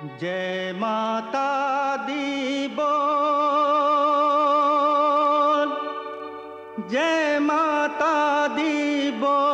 जय माता दी बोल, जय माता दी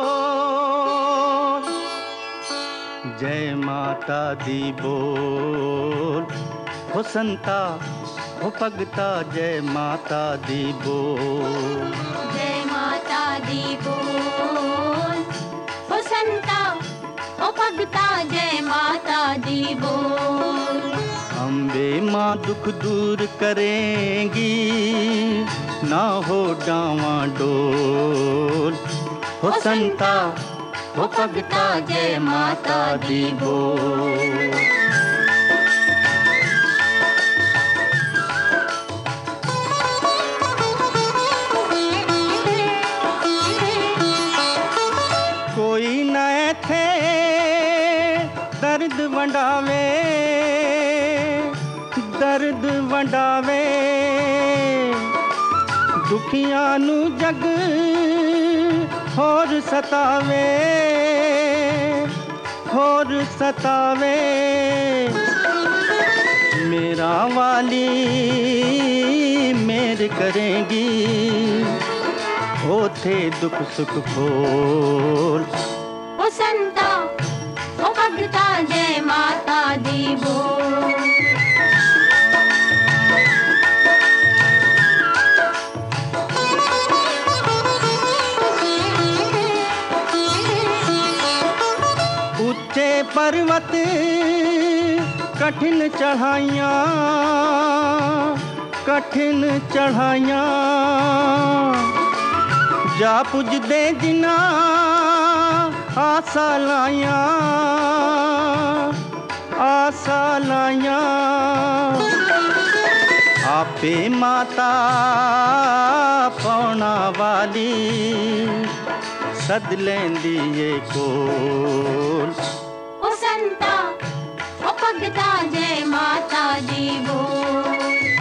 बोल, जय माता दी बोल। हो संता हो भगता जय माता दी बोल, जय माता दी बोल। हो संता हो भगता जय माता दी बोल। अम्बे माँ दुख दूर करेंगी, ना हो डावाडोल। हो संता हो भगता जय माता दी बोल। कोई नए थे दर्द वंडावे, दर्द वंडावे, दुखियां नू जग होर सतावे, होर सतावे। मेरा वाली मेर करेंगी, ओथे दुख सुख खोल। हो संता हो भगता जय माता दी बोल। ऊंचे पर्वत कठिन चढ़ाइयाँ, कठिन चढ़ाइयाँ, जा पुजदे जिना आसा लाइयाँ, आसा लाइयाँ। आपे माता पौना वाली सद लेंदी ये कोल। हो संता हो भगता जय माता दी बोल।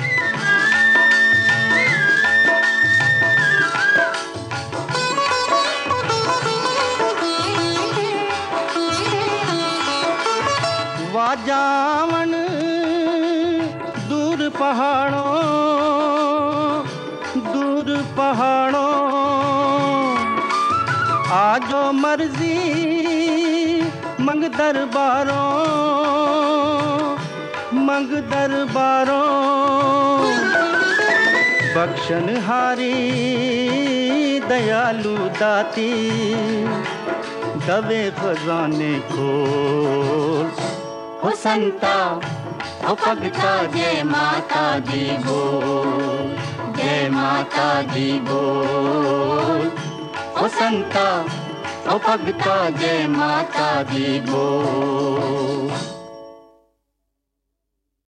वाजावन दूर पहाड़ों, दूर पहाड़ों, आजो मर्जी मंग दरबारों, मंग दरबारों। बख्शन हारी दयालु दाती, दवे खजाने खोल। हो संता हो भगता जय माता दी बोल, जय माता दी बोल। हो संता हो भगता जय माता दी बोल।